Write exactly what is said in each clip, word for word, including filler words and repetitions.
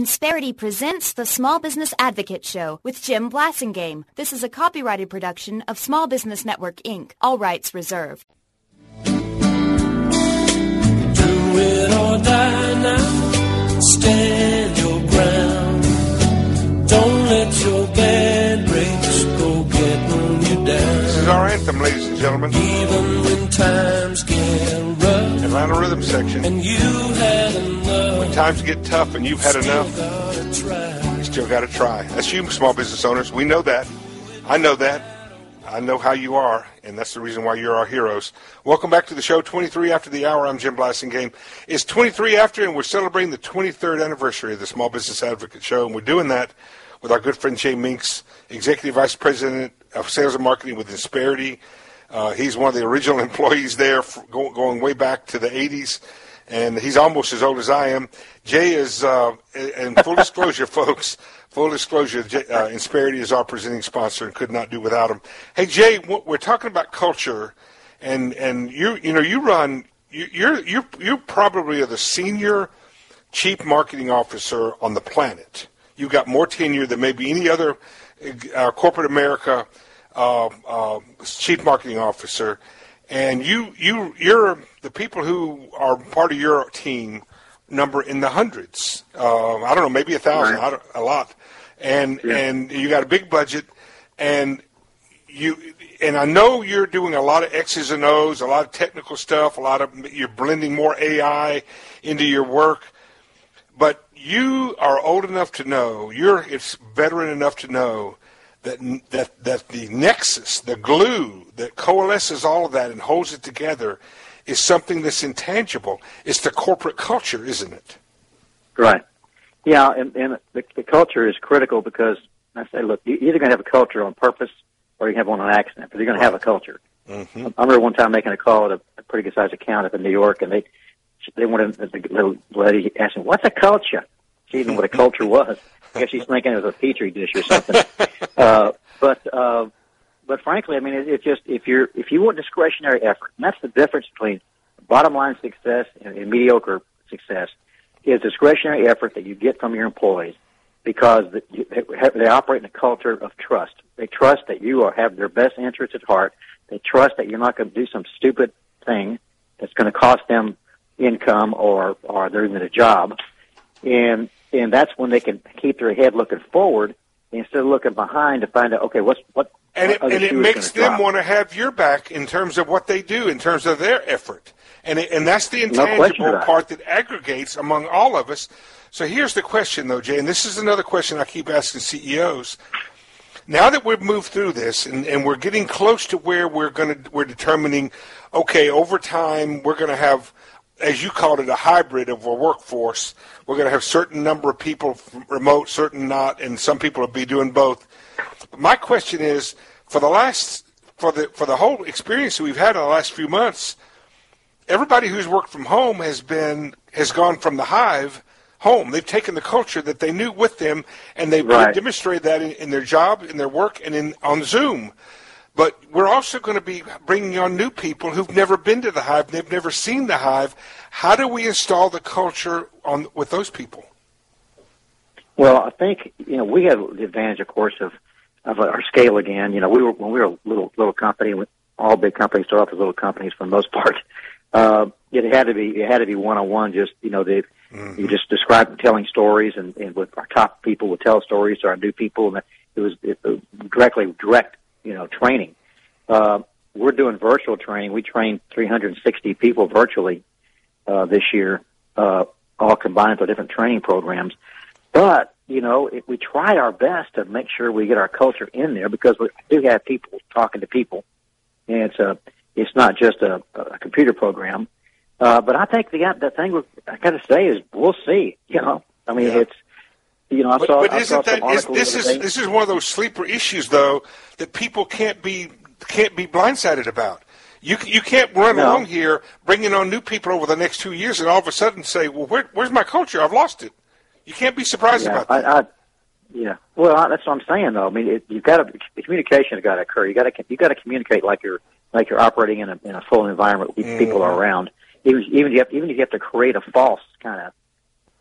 Insperity presents the Small Business Advocate Show with Jim Blasingame. This is a copyrighted production of Small Business Network, Incorporated. All rights reserved. Do it or die now. Stand your ground. Don't let your bad breaks go getting you down. This is our anthem, ladies and gentlemen. Even when times get rough. Atlanta Rhythm Section. And you had enough. When times get tough and you've had enough, Try. you still got to try. That's you, small business owners. We know that. I know that. I know how you are, and that's the reason why you're our heroes. Welcome back to the show, twenty-three after the hour. I'm Jim Blasingame. It's twenty-three after, and we're celebrating the twenty-third anniversary of the Small Business Advocate Show, and we're doing that with our good friend Jay Minks, Executive Vice President of Sales and Marketing with Insperity. Uh, he's one of the original employees there, for, go, going way back to the eighties, and he's almost as old as I am. Jay is, uh, in full disclosure, folks, full disclosure, Jay, uh, Insperity is our presenting sponsor and could not do without him. Hey, Jay, we're talking about culture, and, and you you know you run you, you're you you probably are the senior chief marketing officer on the planet. You've got more tenure than maybe any other uh, corporate America uh, uh, chief marketing officer, and you you you're the people who are part of your team number in the hundreds. Uh, I don't know, maybe a thousand, Right. I don't, a lot, and Yeah. and you got a big budget, and you and I know you're doing a lot of X's and O's, a lot of technical stuff, a lot of you're blending more A I into your work, but you are old enough to know, you're it's veteran enough to know that that that the nexus, the glue that coalesces all of that and holds it together is something that's intangible. It's the corporate culture, isn't it? Right. Yeah, and, and the, the culture is critical because I say, look, you're either going to have a culture on purpose or you have one on accident, but you're going to have a culture. Mm-hmm. I remember one time making a call at a, a pretty good-sized account up in New York, and they they wanted the little lady asked me, "What's a culture?" She didn't know what a culture was. I guess she's thinking it was a petri dish or something. uh, but uh, but frankly, I mean, it, it's just if you're if you want discretionary effort, and that's the difference between bottom line success and, and mediocre success, is discretionary effort that you get from your employees because the, you, they operate in a culture of trust. They trust that you are, have their best interests at heart. They trust that you're not going to do some stupid thing that's going to cost them income or or they're in a job, and and that's when they can keep their head looking forward instead of looking behind to find out, okay, what's what. And it, what and it makes them want to have your back in terms of what they do, in terms of their effort. And it, and that's the No question intangible about it. part that aggregates among all of us. So here's the question, though, Jay, and this is another question I keep asking C E Os. Now that we've moved through this and, and we're getting close to where we're going to we're determining, okay, over time we're going to have, as you called it, a hybrid of a workforce. We're going to have certain number of people remote, certain not, and some people will be doing both. But my question is, for the last for the for the whole experience that we've had in the last few months, everybody who's worked from home has been has gone from the hive home. They've taken the culture that they knew with them, and they've Right. demonstrated that in, in their job, in their work, and in on Zoom. But we're also going to be bringing on new people who've never been to the hive, they've never seen the hive. How do we install the culture on with those people? Well, I think you know we have the advantage, of course, of of our scale again. You know, we were when we were a little little company. All big companies start off as little companies for the most part. Uh, it had to be it had to be one on one. Just you know, they mm-hmm. you just describe telling stories, and, and with our top people would tell stories to our new people, and it was, it was directly direct you know training. Uh, we're doing virtual training. We trained three hundred sixty people virtually uh, this year, uh, all combined for different training programs. But, you know, it, we try our best to make sure we get our culture in there because we do have people talking to people. And it's, a, it's not just a, a computer program. Uh, but I think the, the thing we're, I got to say is we'll see, you know. I mean, Yeah. it's, you know, I But, saw, but I saw isn't some that is, articles this the is other day. this is one of those sleeper issues though that people can't be can't be blindsided about. You you can't run No. along here bringing on new people over the next two years and all of a sudden say, well, where, where's my culture? I've lost it. You can't be surprised yeah, about that. I, I, yeah. Well, I, that's what I'm saying, though. I mean, it, you've got to the communication has got to occur. You got to you got to communicate like you're like you're operating in a in a full environment with Mm. people are around. Even even if you have, even if you have to create a false kind of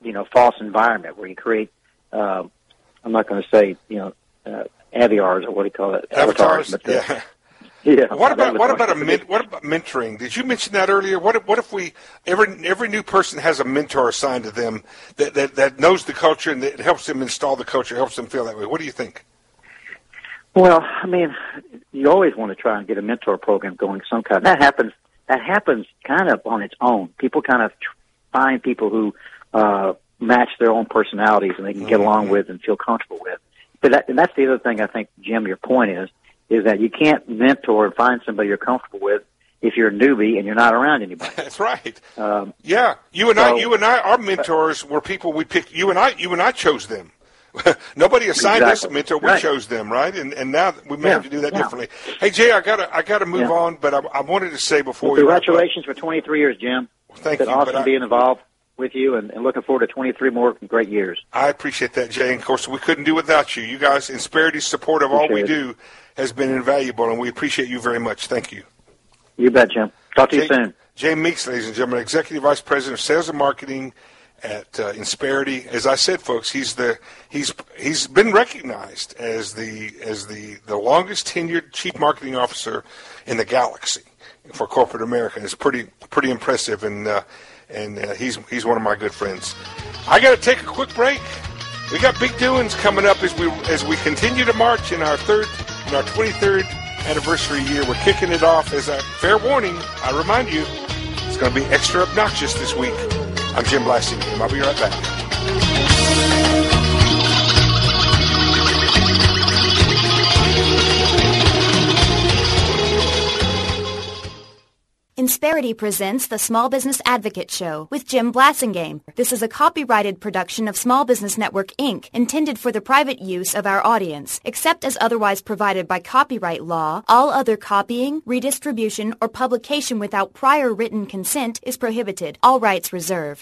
you know, false environment where you create, uh, I'm not going to say, you know, uh, avatars, or what do you call it? Avatars, avatars but, uh, yeah. Yeah. What about what about a men, what about mentoring? Did you mention that earlier? What if, what if we every every new person has a mentor assigned to them that, that, that knows the culture and that helps them install the culture, helps them feel that way? What do you think? Well, I mean, you always want to try and get a mentor program going of some kind. That happens. That happens kind of on its own. People kind of find people who uh, match their own personalities and they can get mm-hmm. along with and feel comfortable with. But that, and that's the other thing I think, Jim, your point is. is that you can't mentor and find somebody you're comfortable with if you're a newbie and you're not around anybody. That's right. Um, yeah, you and so, I, you and I, our mentors were people we picked. You and I, you and I chose them. Nobody assigned exactly. us a mentor. We right. chose them, right? And and now we may yeah. have to do that yeah. differently. Hey, Jay, I gotta I gotta move yeah. on, but I, I wanted to say before well, we congratulations for twenty-three years, Jim. Well, thank it's been you. awesome I, being involved with you, and, and looking forward to twenty-three more great years. I appreciate that, Jay. And of course, we couldn't do without you. You guys, Insperity's support of all we it. do has been invaluable, and we appreciate you very much. Thank you. You bet, Jim. Talk to Jay, you soon. Jay Meeks, ladies and gentlemen, Executive Vice President of Sales and Marketing at uh, Insperity. As I said, folks, he's the he's he's been recognized as the as the, the longest tenured Chief Marketing Officer in the galaxy for corporate America. It's pretty pretty impressive, and uh, and uh, he's he's one of my good friends. I got to take a quick break. We got big doings coming up as we as we continue to march in our third in our twenty-third anniversary year. We're kicking it off as a fair warning. I remind you, it's going to be extra obnoxious this week. I'm Jim Blasingame. I'll be right back. Insperity presents the Small Business Advocate Show with Jim Blasingame. This is a copyrighted production of Small Business Network, Incorporated, intended for the private use of our audience. Except as otherwise provided by copyright law, all other copying, redistribution, or publication without prior written consent is prohibited. All rights reserved.